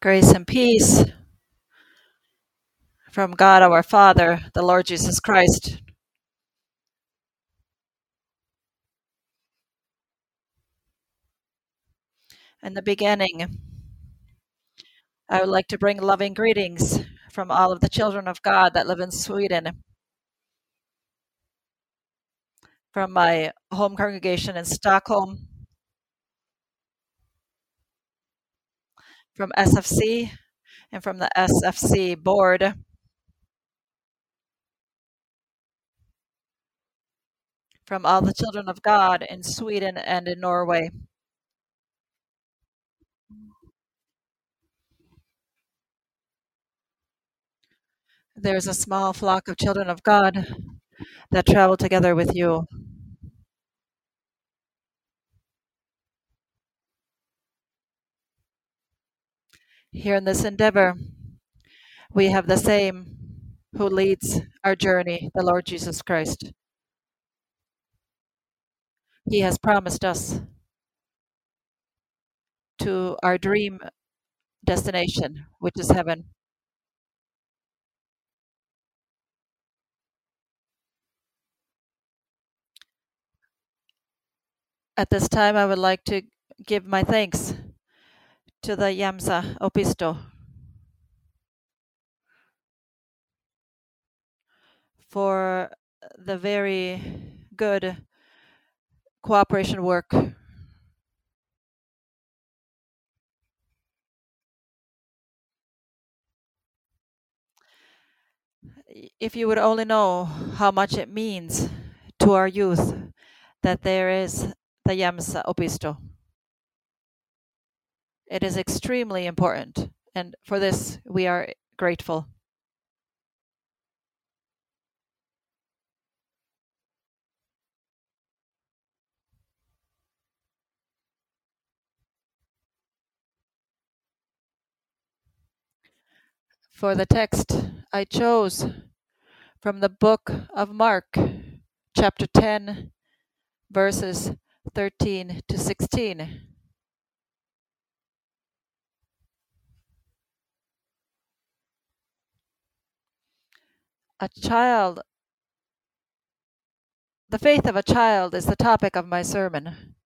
Grace and peace from God our Father, the Lord Jesus Christ. In the beginning, I would like to bring loving greetings from all of the children of God that live in Sweden, from my home congregation in Stockholm, from SFC, and from the SFC board, from all the children of God in Sweden and in Norway. There's a small flock of children of God that travel together with you. Here in this endeavor, we have the same who leads our journey, the Lord Jesus Christ. He has promised us to our dream destination, which is heaven. At this time, I would like to give my thanks to the Yamsa Opisto for the very good cooperation work. If you would only know how much it means to our youth that there is the Yamsa Opisto. It is extremely important, and for this we are grateful. For the text, I chose from the book of Mark, chapter 10, verses 13 to 16. A child, the faith of a child is the topic of my sermon.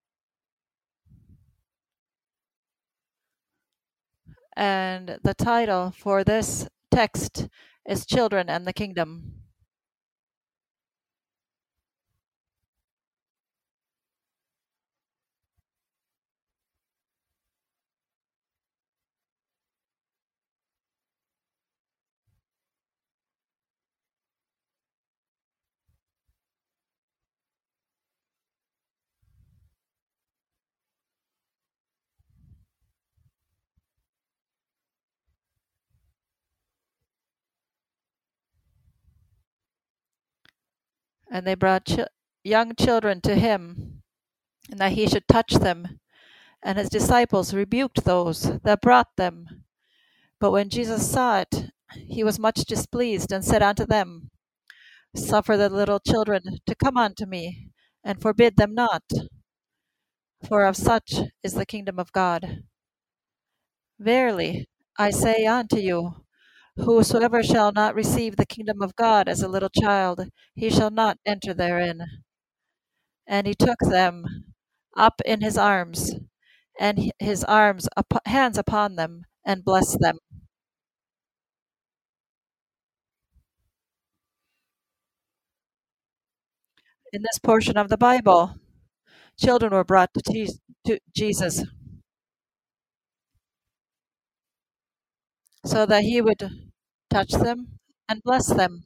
And the title for this text is Children and the Kingdom. And they brought young children to him, and that he should touch them. And his disciples rebuked those that brought them. But when Jesus saw it, he was much displeased, and said unto them, Suffer the little children to come unto me, and forbid them not, for of such is the kingdom of God. Verily, I say unto you, whosoever shall not receive the kingdom of God as a little child, he shall not enter therein. And he took them up in his arms, and his hands upon them, and blessed them. In this portion of the Bible, children were brought to Jesus so that he would touch them and bless them.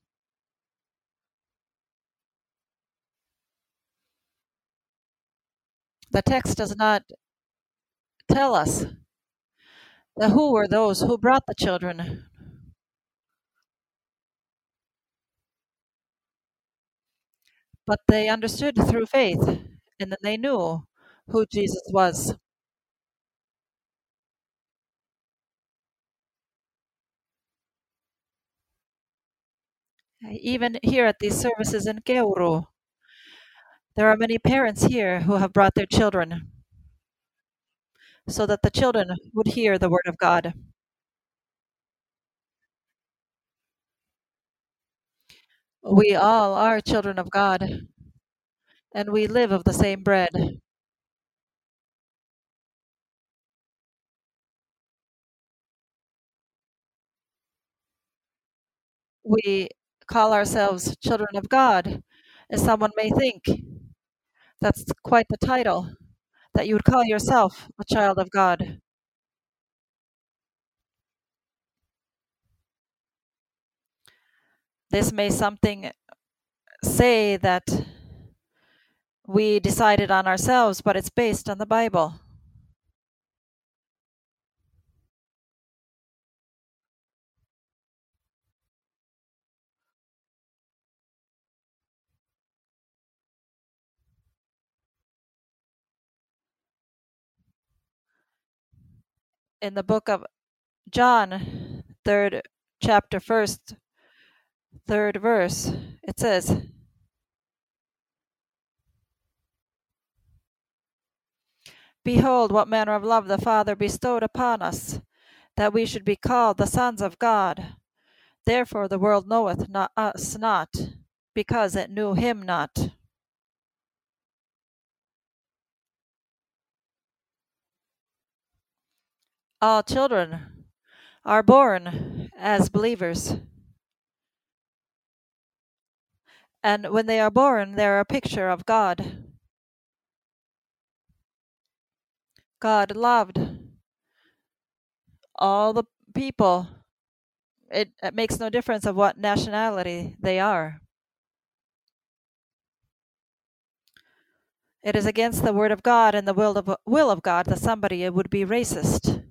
The text does not tell us who were those who brought the children, but they understood through faith, and then they knew who Jesus was. Even here at these services in Keuru, there are many parents here who have brought their children so that the children would hear the word of God. We all are children of God, and we live of the same bread. We call ourselves children of God, as someone may think. That's quite the title, that you would call yourself a child of God. This may something say that we decided on ourselves, but it's based on the Bible. In the book of John, third chapter, first, third verse, it says, "Behold, what manner of love the Father bestowed upon us, that we should be called the sons of God. Therefore the world knoweth not us not, because it knew him not." All children are born as believers, and when they are born, they are a picture of God. God loved all the people. It makes no difference of what nationality they are. It is against the word of God and the will of God that somebody would be racist.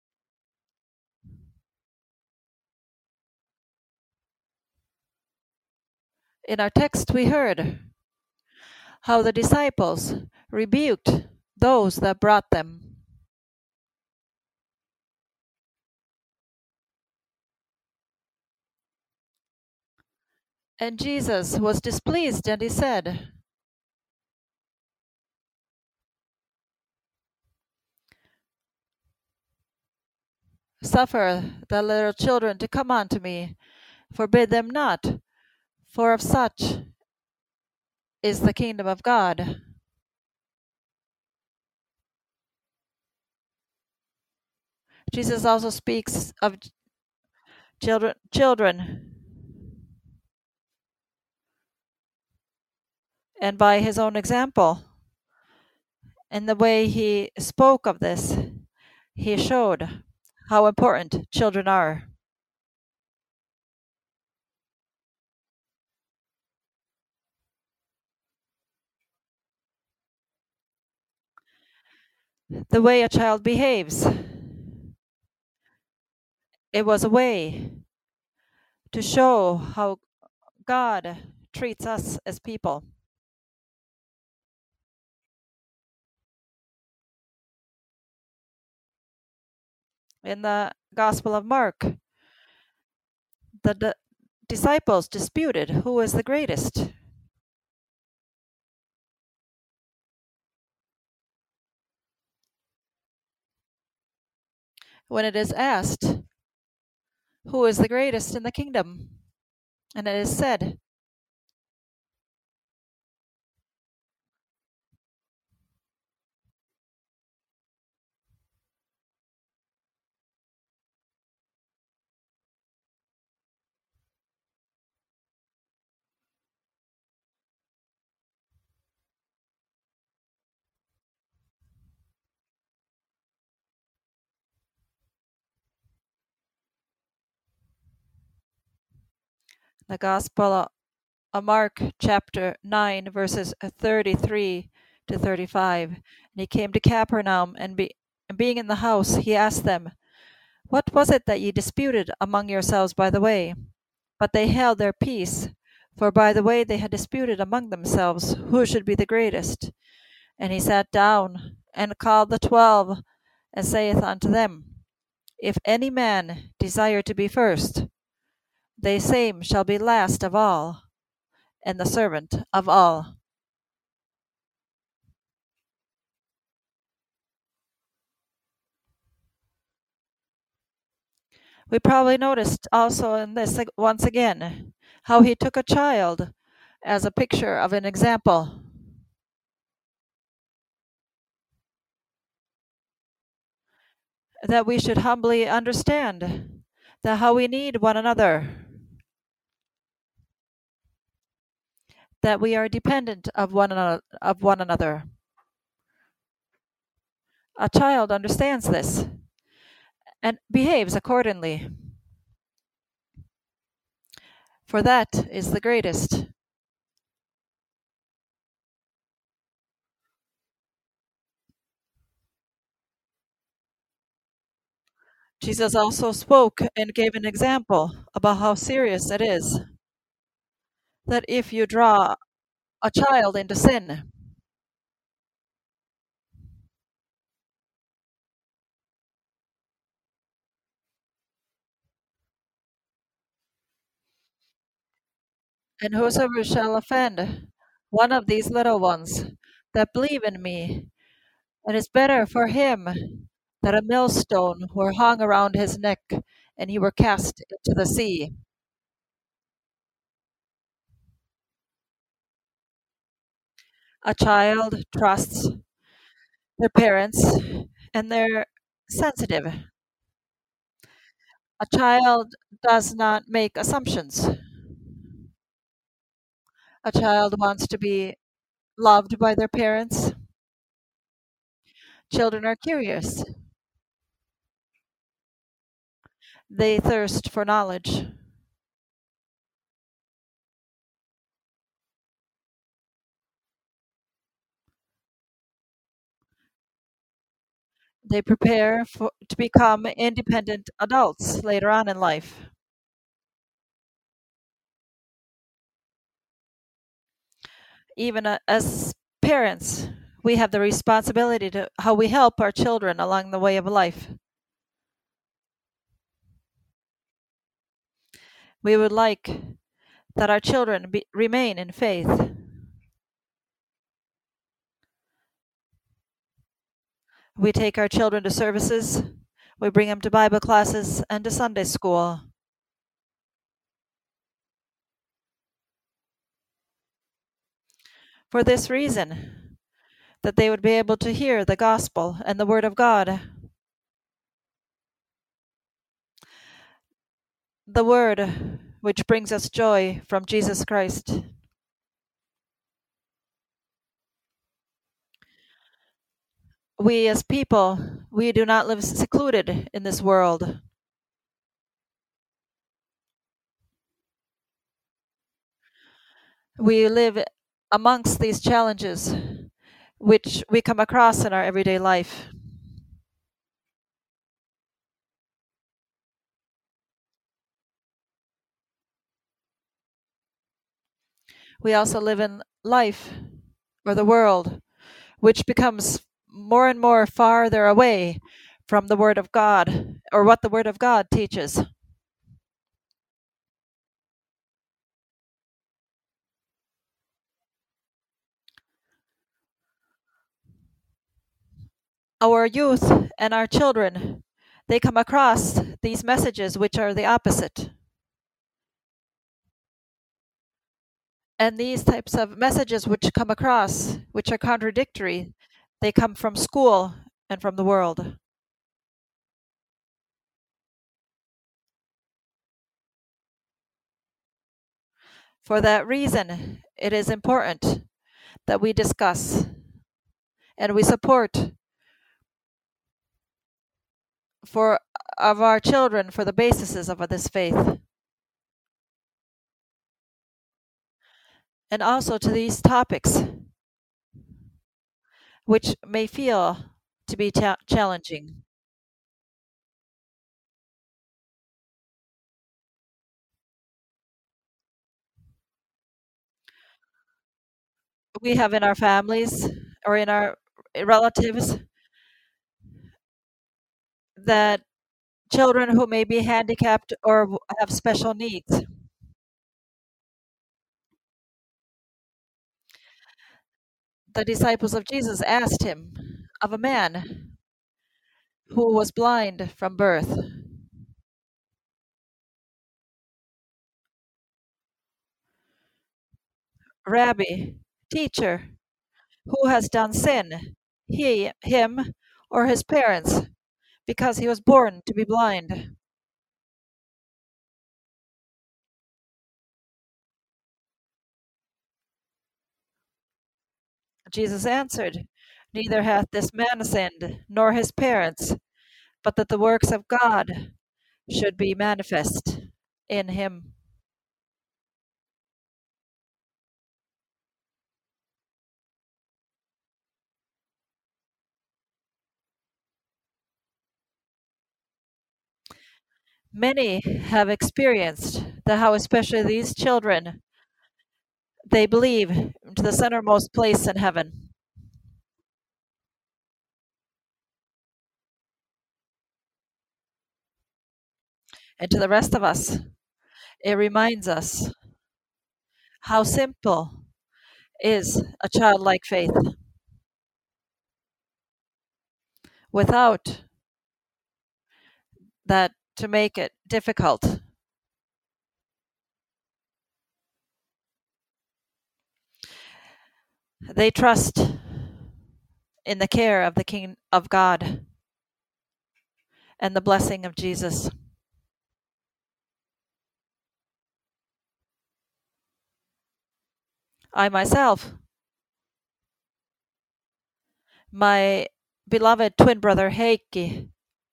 In our text, we heard how the disciples rebuked those that brought them. And Jesus was displeased, and he said, "Suffer the little children to come unto me, forbid them not, for of such is the kingdom of God." Jesus also speaks of children, and by his own example, and the way he spoke of this, he showed how important children are. The way a child behaves, it was a way to show how God treats us as people. In the Gospel of Mark, the disciples disputed who was the greatest. When it is asked, "Who is the greatest in the kingdom?" and it is said, the Gospel of Mark, chapter 9, verses 33 to 35. And he came to Capernaum, and being in the house, he asked them, "What was it that ye disputed among yourselves by the way?" But they held their peace, for by the way they had disputed among themselves who should be the greatest. And he sat down, and called the 12, and saith unto them, If any man desire to be first, they same shall be last of all, and the servant of all. We probably noticed also in this once again how he took a child as a picture of an example, that we should humbly understand that how we need one another, that we are dependent of one another. A child understands this and behaves accordingly, for that is the greatest. Jesus also spoke and gave an example about how serious it is that if you draw a child into sin, and whosoever shall offend one of these little ones that believe in me, it is better for him that a millstone were hung around his neck and he were cast into the sea. A child trusts their parents and they're sensitive. A child does not make assumptions. A child wants to be loved by their parents. Children are curious. They thirst for knowledge. They prepare to become independent adults later on in life. Even as parents, we have the responsibility to how we help our children along the way of life. We would like that our children remain in faith. We take our children to services, we bring them to Bible classes and to Sunday school. For this reason, that they would be able to hear the gospel and the word of God. The word which brings us joy from Jesus Christ. We as people, we do not live secluded in this world. We live amongst these challenges which we come across in our everyday life. We also live in life, or the world, which becomes more and more farther away from the Word of God, or what the Word of God teaches. Our youth and our children, they come across these messages which are the opposite. And these types of messages which come across, which are contradictory, they come from school and from the world. For that reason, it is important that we discuss and we support for of our children for the bases of this faith. And also to these topics, which may feel to be challenging. We have in our families or in our relatives that children who may be handicapped or have special needs. The disciples of Jesus asked him of a man who was blind from birth. Rabbi, teacher, who has done sin, him, or his parents, because he was born to be blind? Jesus answered, Neither hath this man sinned, nor his parents, but that the works of God should be manifest in him. Many have experienced that how especially these children, they believe to the centermost place in heaven. And to the rest of us, it reminds us how simple is a childlike faith without that to make it difficult. They trust in the care of the King of God and the blessing of Jesus. I myself, my beloved twin brother Heikki,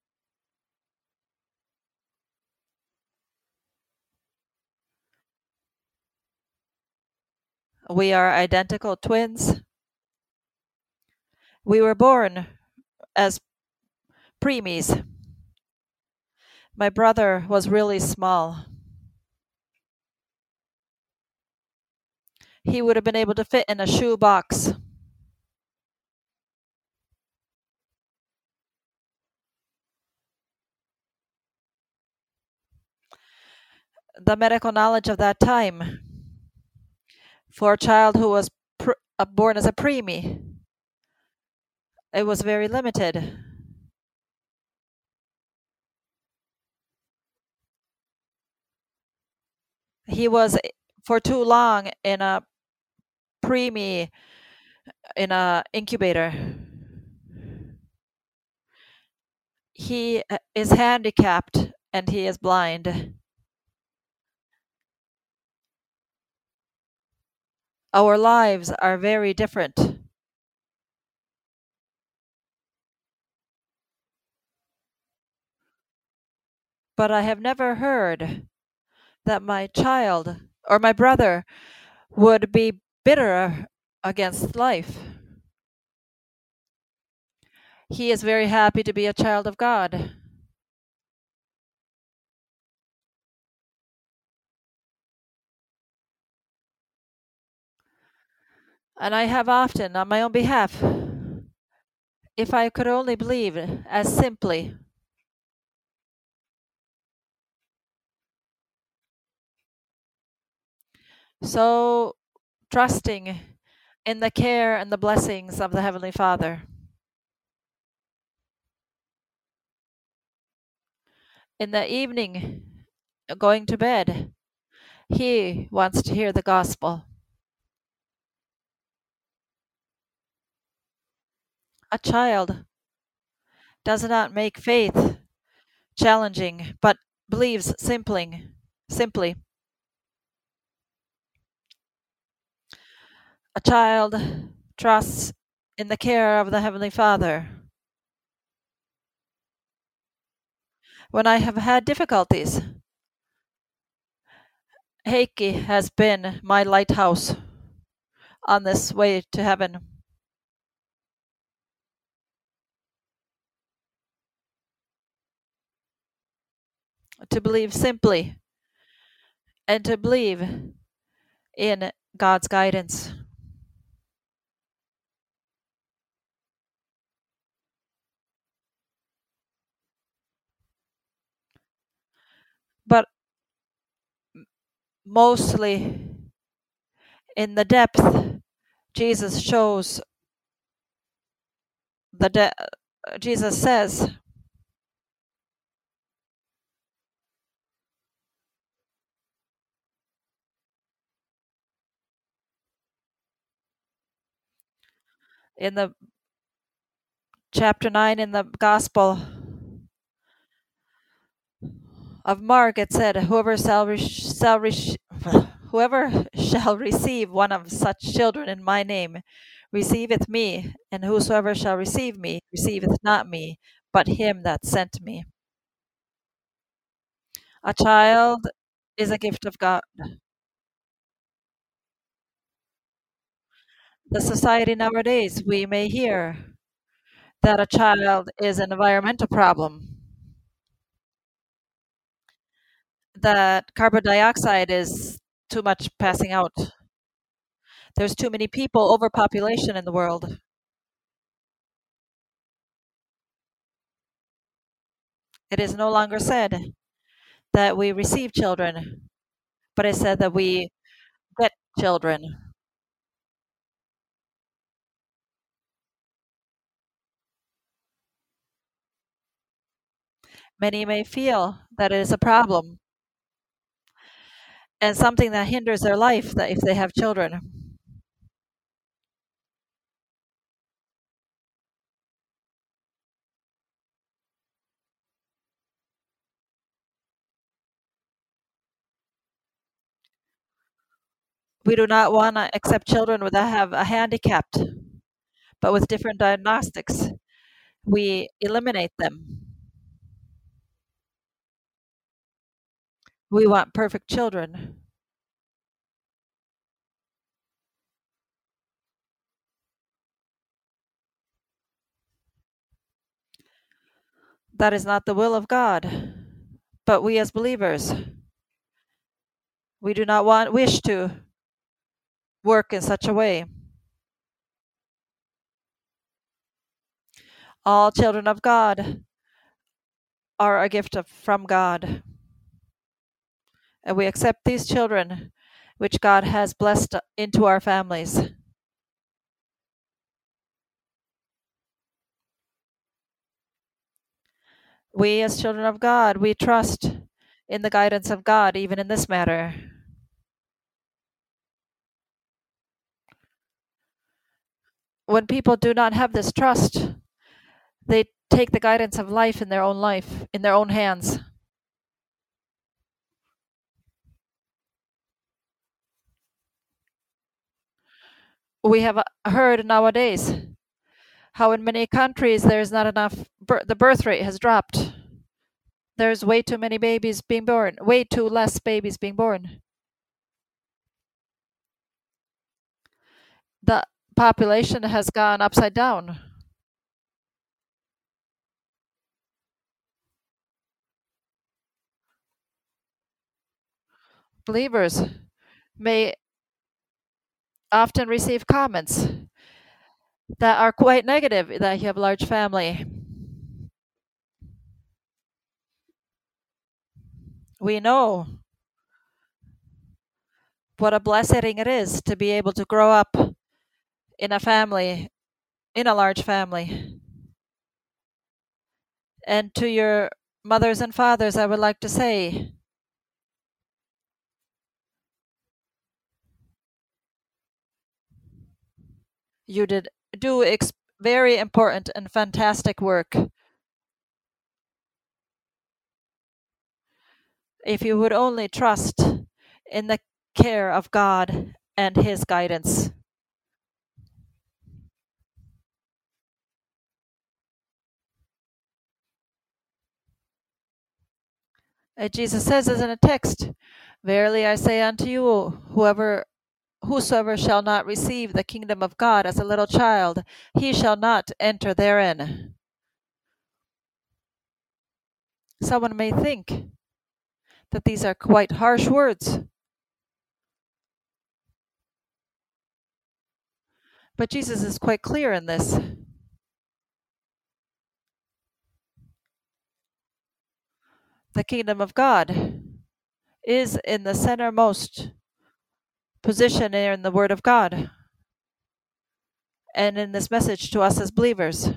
we are identical twins. We were born as preemies. My brother was really small. He would have been able to fit in a shoe box. The medical knowledge of that time for a child who was born as a preemie, it was very limited. He was for too long in a preemie in a incubator. He is handicapped and he is blind. Our lives are very different. But I have never heard that my child or my brother would be bitter against life. He is very happy to be a child of God. And I have often, on my own behalf, if I could only believe as simply, so trusting in the care and the blessings of the Heavenly Father. In the evening, going to bed, he wants to hear the gospel. A child does not make faith challenging, but believes simply. A child trusts in the care of the Heavenly Father. When I have had difficulties, Heikki has been my lighthouse on this way to heaven. To believe simply and to believe in God's guidance. But mostly in the depth, Jesus shows Jesus says, In the chapter 9 in the Gospel of Mark, it said, whoever shall receive one of such children in my name receiveth me, and whosoever shall receive me receiveth not me, but him that sent me. A child is a gift of God. The society nowadays, we may hear that a child is an environmental problem, that carbon dioxide is too much passing out. There's too many people, overpopulation in the world. It is no longer said that we receive children, but it said that we get children. Many may feel that it is a problem and something that hinders their life that if they have children. We do not want to accept children that have a handicap, but with different diagnostics. We eliminate them. We want perfect children. That is not the will of God. But we as believers, we do not wish to work in such a way. All children of God are a gift from God. And we accept these children which God has blessed into our families. We as children of God, we trust in the guidance of God even in this matter. When people do not have this trust, they take the guidance of life in their own hands. We have heard nowadays how in many countries there's not enough, the birth rate has dropped. There's way too many babies being born, way too less babies being born. The population has gone upside down. Believers may often receive comments that are quite negative that you have a large family. We know what a blessing it is to be able to grow up in a family, in a large family. And to your mothers and fathers, I would like to say, you did do very important and fantastic work. If you would only trust in the care of God and His guidance. Jesus says as in a text, "Verily I say unto you, whosoever shall not receive the kingdom of God as a little child, he shall not enter therein." Someone may think that these are quite harsh words, but Jesus is quite clear in this. The kingdom of God is in the centermost position in the Word of God and in this message to us as believers.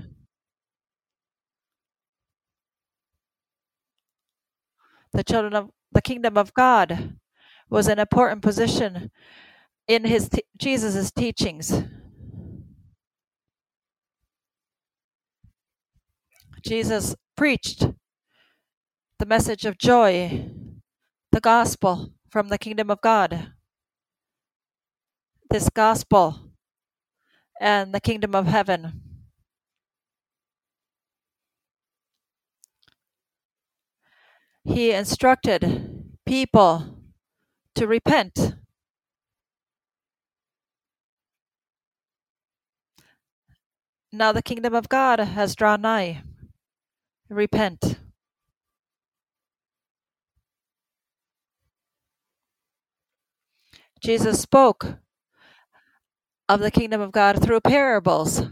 The kingdom of God was an important position in Jesus' teachings. Jesus preached the message of joy, the gospel from the kingdom of God. This gospel and the kingdom of heaven. He instructed people to repent. Now the kingdom of God has drawn nigh. Repent. Jesus spoke of the kingdom of God through parables.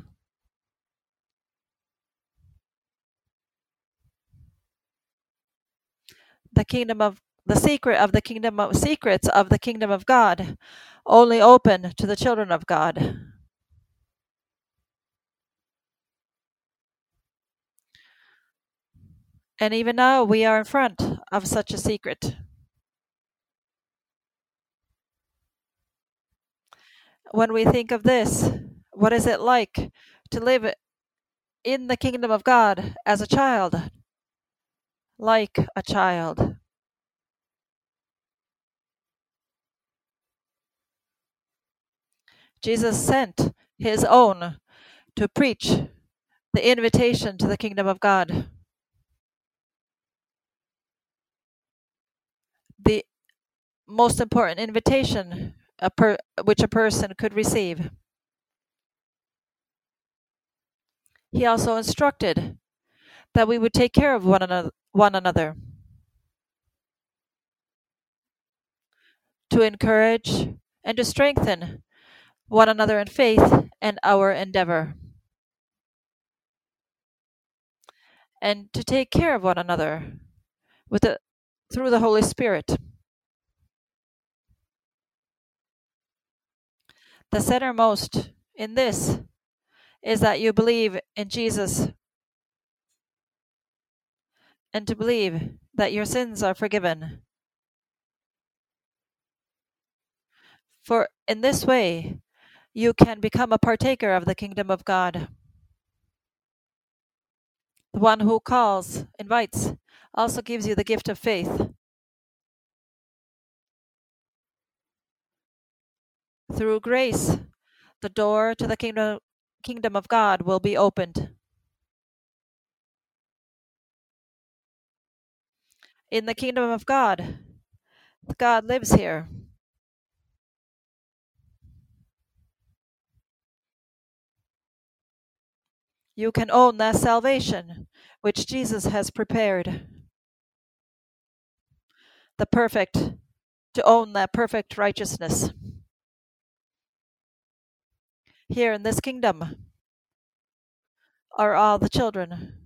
The secrets of the kingdom of God only open to the children of God. And even now we are in front of such a secret. When we think of this, what is it like to live in the kingdom of God as a child? Like a child. Jesus sent his own to preach the invitation to the kingdom of God. The most important invitation which a person could receive. He also instructed that we would take care of one another, to encourage and to strengthen one another in faith and our endeavor, and to take care of one another through the Holy Spirit. The centermost in this is that you believe in Jesus and to believe that your sins are forgiven. For in this way, you can become a partaker of the kingdom of God. The one who calls, invites, also gives you the gift of faith. Through grace, the door to the kingdom of God will be opened. In the kingdom of God, God lives here. You can own that salvation which Jesus has prepared. To own that perfect righteousness. Here in this kingdom are all the children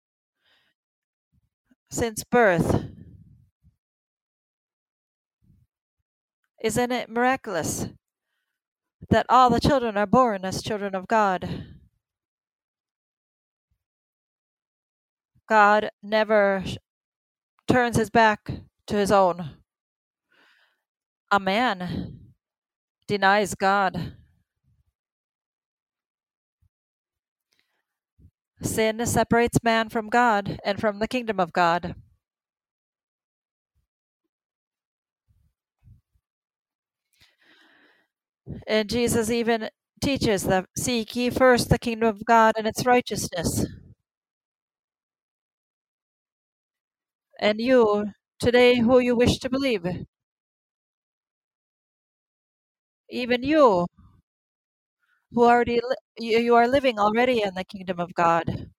since birth. Isn't it miraculous that all the children are born as children of God? God never turns his back to his own. A man denies God. Sin separates man from God and from the kingdom of God. And Jesus even teaches that seek ye first the kingdom of God and its righteousness. And you, today, who you wish to believe, even you, who you are living already in the kingdom of God.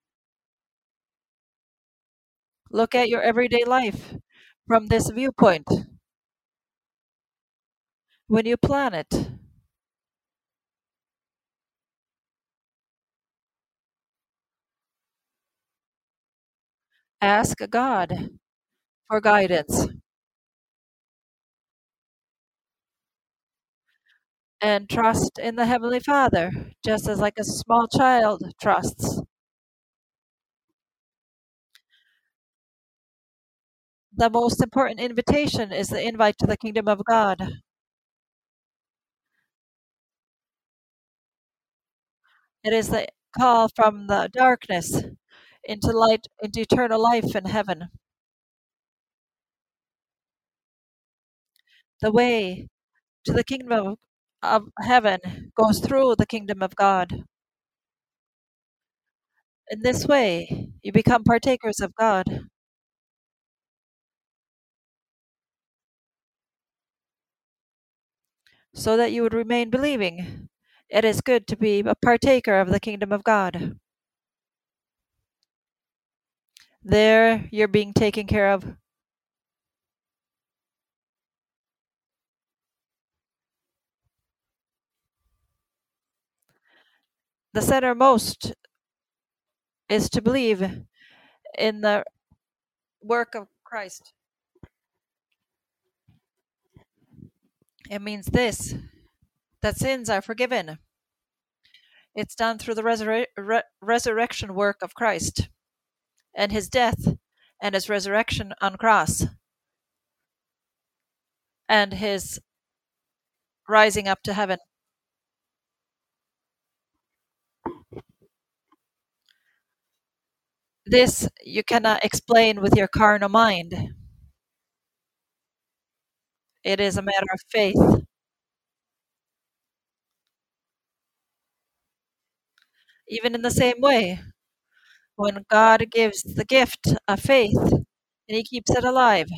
Look at your everyday life from this viewpoint. When you plan it, ask God for guidance and trust in the Heavenly Father, just as like a small child trusts. The most important invitation is the invite to the kingdom of God. It is the call from the darkness into light, into eternal life in heaven. The way to the kingdom of heaven goes through the kingdom of God. In this way, you become partakers of God, so that you would remain believing. It is good to be a partaker of the kingdom of God. There, you're being taken care of. The centermost is to believe in the work of Christ. It means this, that sins are forgiven. It's done through the resurrection work of Christ and his death and his resurrection on cross and his rising up to heaven. This you cannot explain with your carnal mind. It is a matter of faith. Even in the same way, when God gives the gift of faith and he keeps it alive,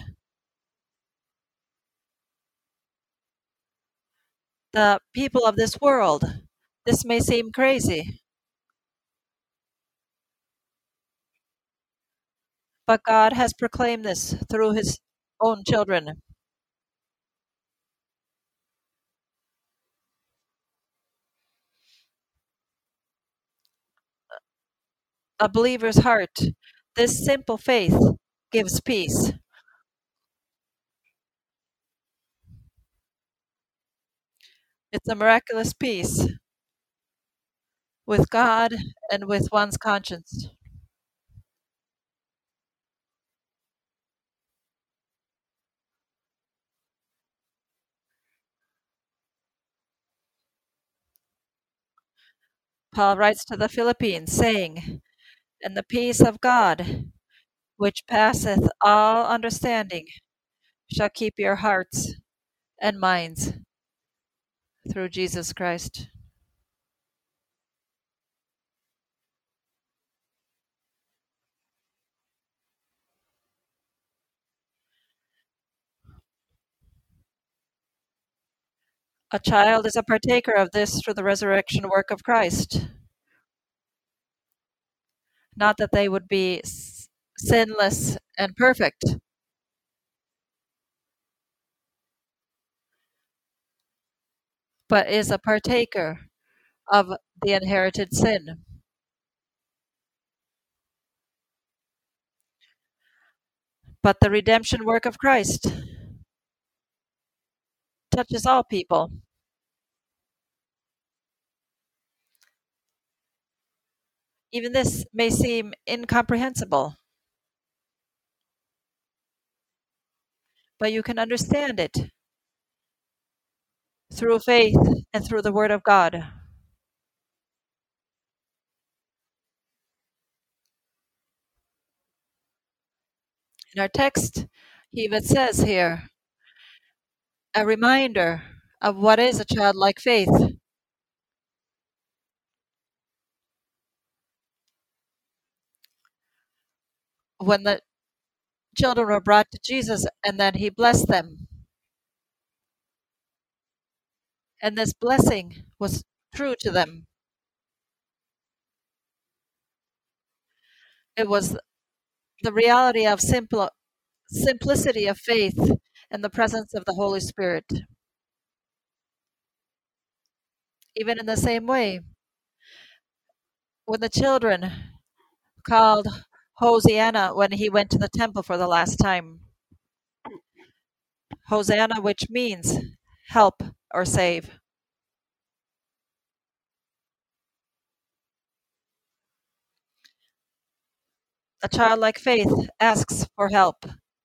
the people of this world, this may seem crazy, but God has proclaimed this through his own children. A believer's heart, this simple faith gives peace. It's a miraculous peace with God and with one's conscience. Paul writes to the Philippines, saying, "And the peace of God, which passeth all understanding, shall keep your hearts and minds through Jesus Christ." A child is a partaker of this through the resurrection work of Christ. Not that they would be sinless and perfect, but is a partaker of the inherited sin. But the redemption work of Christ touches all people. Even this may seem incomprehensible, but you can understand it through faith and through the Word of God. In our text, he even says here a reminder of what is a childlike faith. When the children were brought to Jesus and then he blessed them, and this blessing was true to them. It was the reality of simplicity of faith and the presence of the Holy Spirit. Even in the same way, when the children called Hosanna when he went to the temple for the last time, Hosanna, which means help or save. A childlike faith asks for help.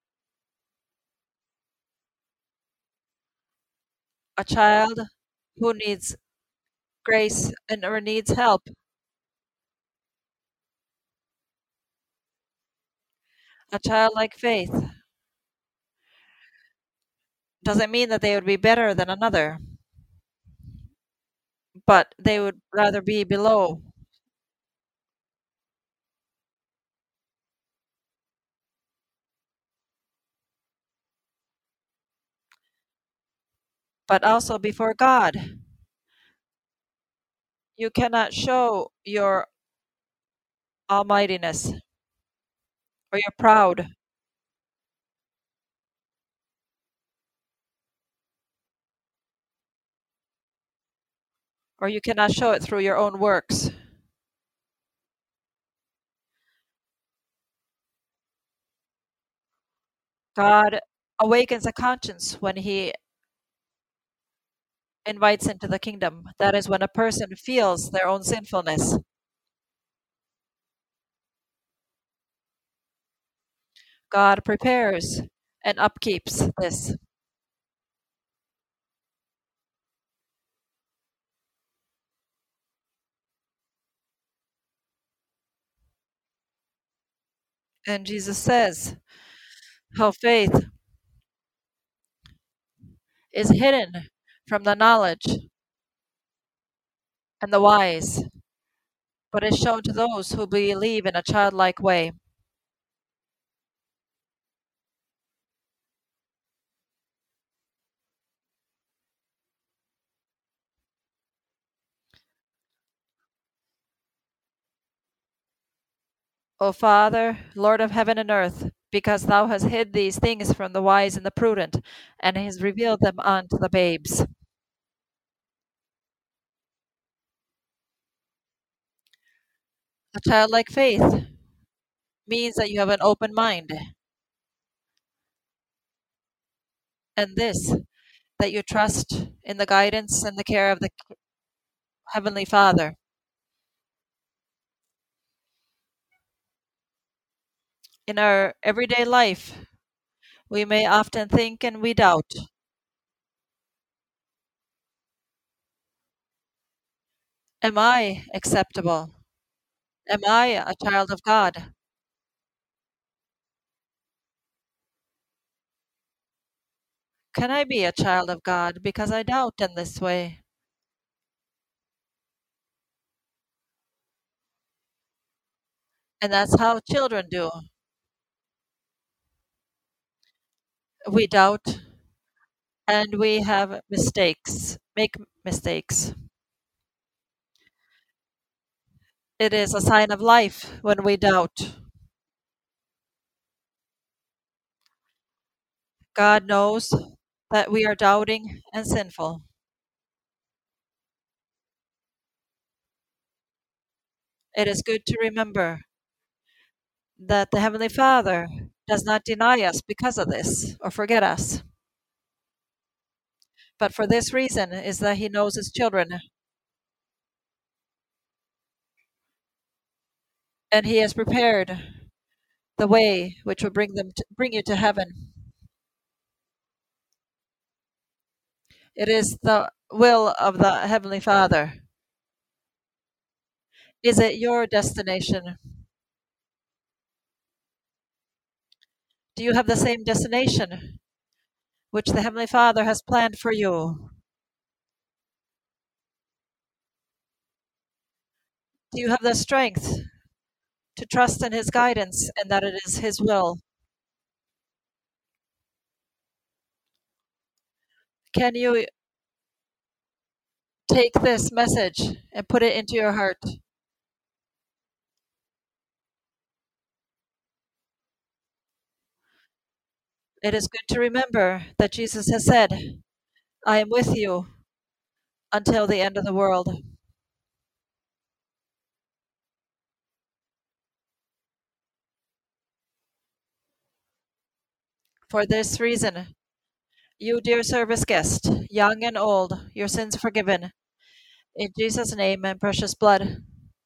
A child who needs grace and or needs help A childlike faith doesn't mean that they would be better than another, but they would rather be below. But also before God, you cannot show your almightiness or you're proud, or you cannot show it through your own works. God awakens a conscience when He invites into the kingdom. That is when a person feels their own sinfulness. God prepares and upkeeps this. And Jesus says how faith is hidden from the knowledge and the wise, but is shown to those who believe in a childlike way. O Father, Lord of heaven and earth, because thou hast hid these things from the wise and the prudent, and hast revealed them unto the babes. A childlike faith means that you have an open mind, and this, that you trust in the guidance and the care of the Heavenly Father. In our everyday life, we may often think and we doubt, am I acceptable? Am I a child of God? Can I be a child of God because I doubt in this way? And that's how children do. We doubt and we have mistakes, make mistakes. It is a sign of life when we doubt. God knows that we are doubting and sinful. It is good to remember that the Heavenly Father does not deny us because of this or forget us. But for this reason is that He knows His children and He has prepared the way which will bring you to heaven. It is the will of the Heavenly Father. Is it your destination? Do you have the same destination which the Heavenly Father has planned for you? Do you have the strength to trust in His guidance and that it is His will? Can you take this message and put it into your heart? It is good to remember that Jesus has said, I am with you until the end of the world. For this reason, you, dear service guest, young and old, your sins forgiven. In Jesus' name and precious blood.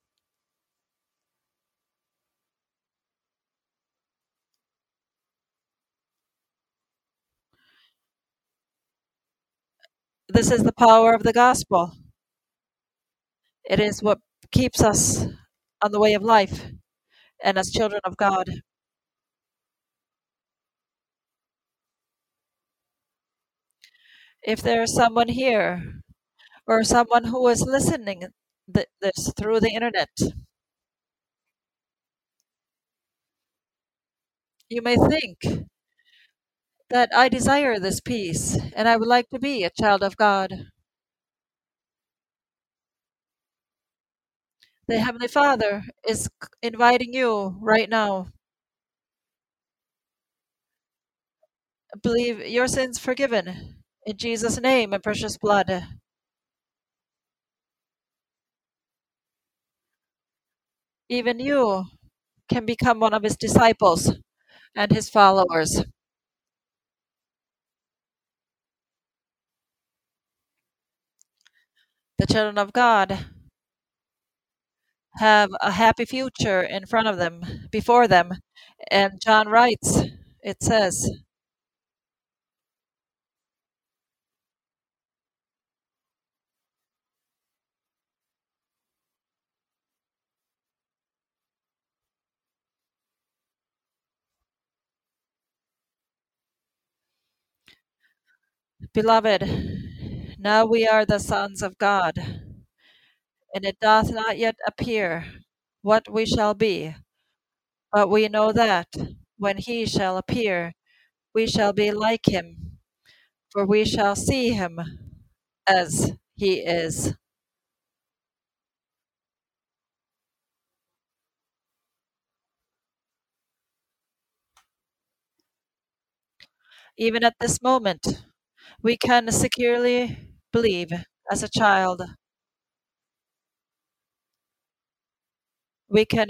This is the power of the gospel. It is what keeps us on the way of life and as children of God. If there's someone here or someone who is listening this through the internet, you may think that I desire this peace and I would like to be a child of God. The Heavenly Father is inviting you right now. Believe your sins forgiven in Jesus' name and precious blood. Even you can become one of his disciples and his followers. The children of God have a happy future in front of them, before them. And John writes, it says, Beloved, now we are the sons of God, and it doth not yet appear what we shall be, but we know that when he shall appear, we shall be like him, for we shall see him as he is. Even at this moment, we can securely believe as a child. We can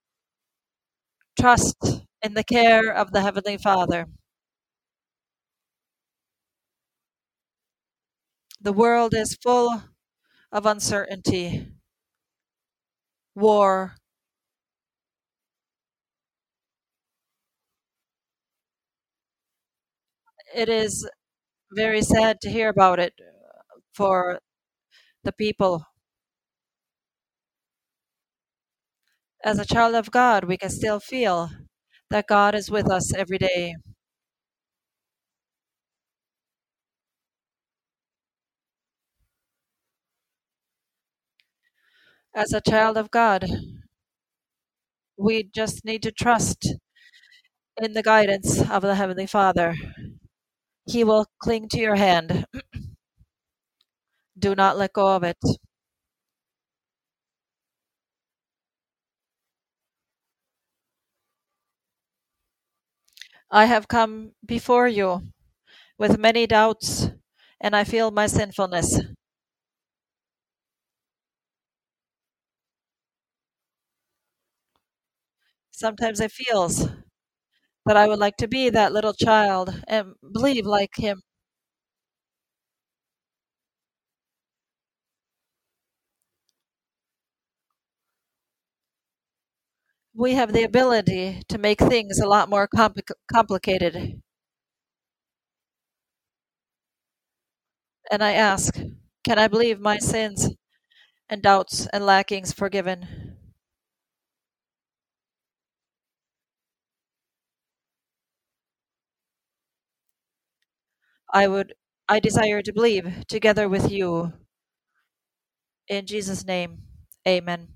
trust in the care of the Heavenly Father. The world is full of uncertainty, war. It is very sad to hear about it for the people. As a child of God, we can still feel that God is with us every day. As a child of God, we just need to trust in the guidance of the Heavenly Father. He will cling to your hand. Do not let go of it. I have come before you with many doubts, and I feel my sinfulness. Sometimes it feels that I would like to be that little child and believe like him. We have the ability to make things a lot more complicated. And I ask, can I believe my sins and doubts and lackings forgiven? I would I desire to believe together with you. In Jesus' name, amen.